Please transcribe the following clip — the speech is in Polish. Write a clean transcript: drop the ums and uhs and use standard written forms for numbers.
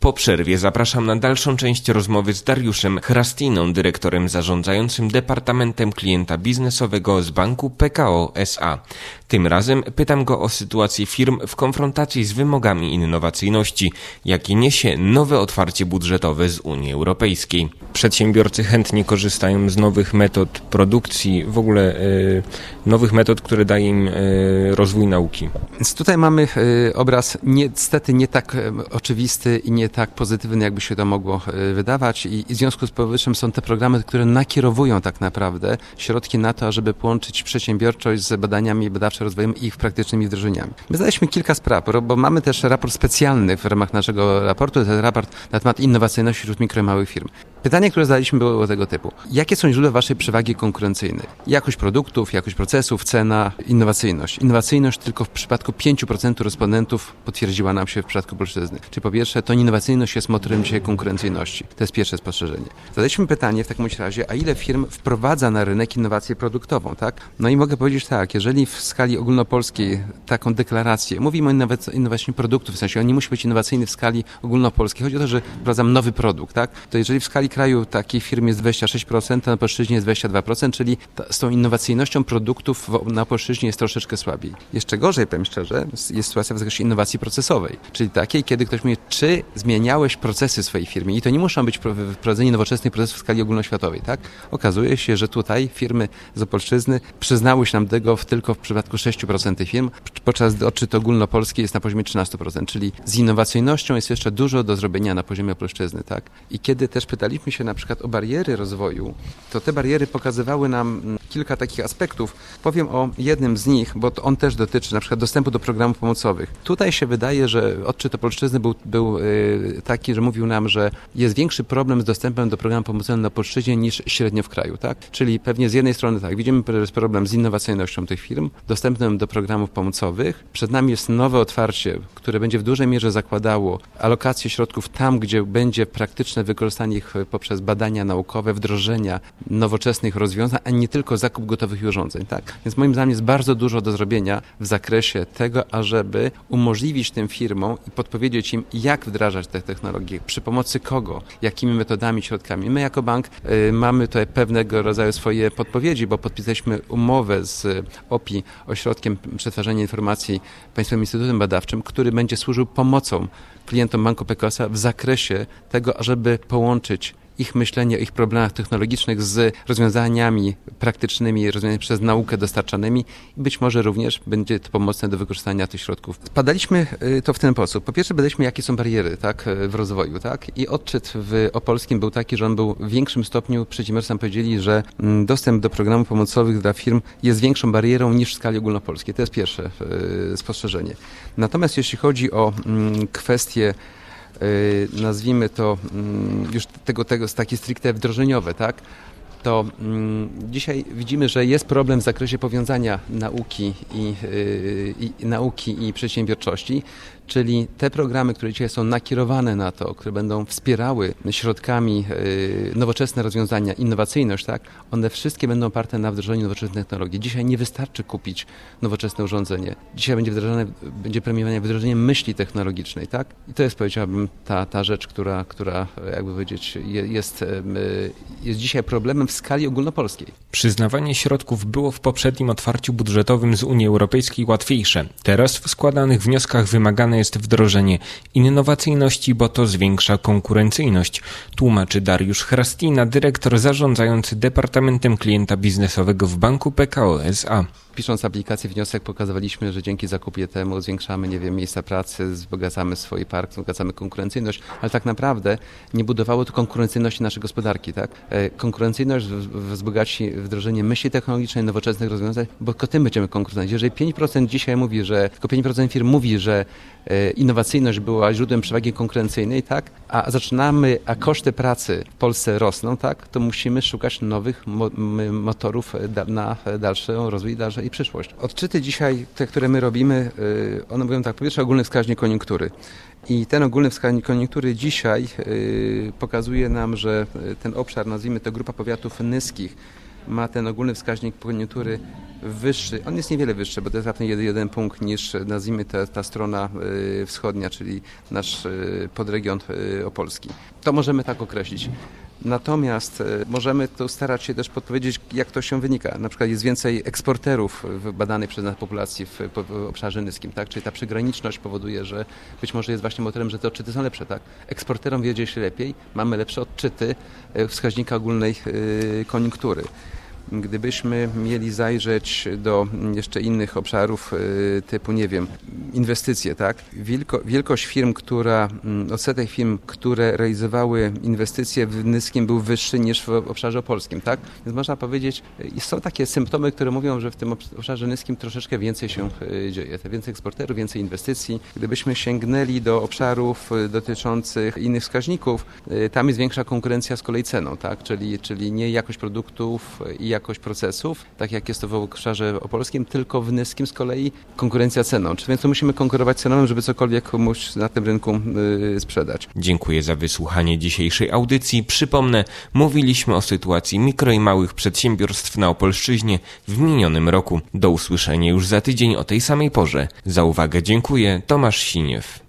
Po przerwie zapraszam na dalszą część rozmowy z Dariuszem Chrastiną, dyrektorem zarządzającym Departamentem Klienta Biznesowego z Banku Pekao S.A. Tym razem pytam go o sytuację firm w konfrontacji z wymogami innowacyjności, jakie niesie nowe otwarcie budżetowe z Unii Europejskiej. Przedsiębiorcy chętnie korzystają z nowych metod produkcji, w ogóle nowych metod, które daje im rozwój nauki. Więc tutaj mamy obraz niestety nie tak oczywisty i nie tak pozytywny, jakby się to mogło wydawać i w związku z powyższym są te programy, które nakierowują tak naprawdę środki na to, żeby połączyć przedsiębiorczość z badaniami badawczo-rozwojowymi i ich praktycznymi wdrożeniami. My zadaliśmy kilka spraw, bo mamy też raport specjalny w ramach naszego raportu, to jest raport na temat innowacyjności wśród mikro i małych firm. Pytanie, które zadaliśmy, było tego typu. Jakie są źródła waszej przewagi konkurencyjnej? Jakość produktów, jakość procesów, cena, innowacyjność. Innowacyjność tylko w przypadku 5% respondentów potwierdziła nam się w przypadku polszczyzny. Czyli po pierwsze, to innowacyjność jest motorem dzisiaj konkurencyjności. To jest pierwsze spostrzeżenie. Zadaliśmy pytanie w takim razie, a ile firm wprowadza na rynek innowację produktową, tak? No i mogę powiedzieć tak, jeżeli w skali ogólnopolskiej taką deklarację, mówimy o innowacji produktów, w sensie on nie musi być innowacyjny w skali ogólnopolskiej. Chodzi o to, że wprowadzam nowy produkt, tak? To jeżeli w skali kraju takiej firmy jest 26%, to na polszczyźnie jest 22%, czyli z tą innowacyjnością produktów na polszczyźnie jest troszeczkę słabiej. Jeszcze gorzej, powiem szczerze, jest sytuacja w zakresie innowacji procesowej, czyli takiej, kiedy ktoś mówi, czy zmieniałeś procesy w swojej firmie i to nie muszą być wprowadzenie nowoczesnych procesów w skali ogólnoświatowej, tak? Okazuje się, że tutaj firmy z Opolszczyzny przyznały się nam tego tylko w przypadku 6% firm, podczas gdy odczyt ogólnopolski jest na poziomie 13%, czyli z innowacyjnością jest jeszcze dużo do zrobienia na poziomie Opolszczyzny, tak? I kiedy też pytaliśmy się na przykład o bariery rozwoju, to te bariery pokazywały nam kilka takich aspektów. Powiem o jednym z nich, bo on też dotyczy na przykład dostępu do programów pomocowych. Tutaj się wydaje, że odczyt Opolszczyzny był taki, że mówił nam, że jest większy problem z dostępem do programów pomocowych na polszczyźnie niż średnio w kraju, tak? Czyli pewnie z jednej strony tak, widzimy problem z innowacyjnością tych firm, dostępem do programów pomocowych. Przed nami jest nowe otwarcie, które będzie w dużej mierze zakładało alokację środków tam, gdzie będzie praktyczne wykorzystanie ich poprzez badania naukowe, wdrożenia nowoczesnych rozwiązań, a nie tylko zakup gotowych urządzeń, tak? Więc moim zdaniem jest bardzo dużo do zrobienia w zakresie tego, ażeby umożliwić tym firmom i podpowiedzieć im, jak wdrażać te technologie, przy pomocy kogo, jakimi metodami, środkami. My jako bank mamy tutaj pewnego rodzaju swoje podpowiedzi, bo podpisaliśmy umowę z OPI, Ośrodkiem Przetwarzania Informacji, Państwowym Instytutem Badawczym, który będzie służył pomocą klientom Banku Pekao S.A. w zakresie tego, ażeby połączyć ich myślenie o ich problemach technologicznych z rozwiązaniami praktycznymi, rozwiązaniami przez naukę dostarczanymi i być może również będzie to pomocne do wykorzystania tych środków. Badaliśmy to w ten sposób. Po pierwsze badaliśmy, jakie są bariery, tak, w rozwoju, tak, i odczyt w Opolskim był taki, że on był w większym stopniu, przedsiębiorcy nam powiedzieli, że dostęp do programów pomocowych dla firm jest większą barierą niż w skali ogólnopolskiej. To jest pierwsze spostrzeżenie. Natomiast jeśli chodzi o kwestie nazwijmy to już tego takie stricte wdrożeniowe, tak? To dzisiaj widzimy, że jest problem w zakresie powiązania nauki i przedsiębiorczości, czyli te programy, które dzisiaj są nakierowane na to, które będą wspierały środkami nowoczesne rozwiązania, innowacyjność, tak? One wszystkie będą oparte na wdrożeniu nowoczesnych technologii. Dzisiaj nie wystarczy kupić nowoczesne urządzenie. Dzisiaj będzie premiowane wdrożenie myśli technologicznej, tak? I to jest, powiedziałbym, ta rzecz, która jakby powiedzieć, jest dzisiaj problemem w skali ogólnopolskiej. Przyznawanie środków było w poprzednim otwarciu budżetowym z Unii Europejskiej łatwiejsze. Teraz w składanych wnioskach wymagane jest wdrożenie innowacyjności, bo to zwiększa konkurencyjność, tłumaczy Dariusz Chrastina, dyrektor zarządzający Departamentem Klienta Biznesowego w Banku Pekao S.A. Pisząc aplikację, wniosek pokazywaliśmy, że dzięki zakupie temu zwiększamy, miejsca pracy, wzbogacamy swój park, wzbogacamy konkurencyjność, ale tak naprawdę nie budowało to konkurencyjności naszej gospodarki, tak? Konkurencyjność wzbogaci wdrożenie myśli technologicznej, nowoczesnych rozwiązań, bo tylko tym będziemy konkurencyjni. Jeżeli 5% dzisiaj mówi, że tylko 5% firm mówi, że innowacyjność była źródłem przewagi konkurencyjnej, tak? A koszty pracy w Polsce rosną, tak? To musimy szukać nowych motorów na dalszy rozwój i przyszłość. Odczyty dzisiaj, te, które my robimy, one mówią tak, po pierwsze ogólny wskaźnik koniunktury. I ten ogólny wskaźnik koniunktury dzisiaj pokazuje nam, że ten obszar, nazwijmy to grupa powiatów nyskich, ma ten ogólny wskaźnik koniunktury wyższy, on jest niewiele wyższy, bo to jest raptem jeden punkt niż, nazwijmy ta strona wschodnia, czyli nasz podregion opolski. To możemy tak określić. Natomiast możemy tu starać się też podpowiedzieć, jak to się wynika. Na przykład jest więcej eksporterów badanej przez nas populacji w obszarze nyskim, tak? Czyli ta przygraniczność powoduje, że być może jest właśnie motorem, że te odczyty są lepsze, tak? Eksporterom wiedzie się lepiej, mamy lepsze odczyty wskaźnika ogólnej koniunktury. Gdybyśmy mieli zajrzeć do jeszcze innych obszarów typu, nie wiem, inwestycje, tak? Wielkość firm, odsetek firm, które realizowały inwestycje w nyskim był wyższy niż w obszarze opolskim, tak? Więc można powiedzieć, są takie symptomy, które mówią, że w tym obszarze nyskim troszeczkę więcej się dzieje. Więcej eksporterów, więcej inwestycji. Gdybyśmy sięgnęli do obszarów dotyczących innych wskaźników, tam jest większa konkurencja z kolei ceną, tak? Czyli nie jakość produktów i jakość procesów, tak jak jest to w obszarze opolskim, tylko w nyskim z kolei konkurencja ceną. Więc to musimy konkurować ceną, żeby cokolwiek komuś na tym rynku sprzedać. Dziękuję za wysłuchanie dzisiejszej audycji. Przypomnę, mówiliśmy o sytuacji mikro i małych przedsiębiorstw na Opolszczyźnie w minionym roku. Do usłyszenia już za tydzień o tej samej porze. Za uwagę dziękuję, Tomasz Siniew.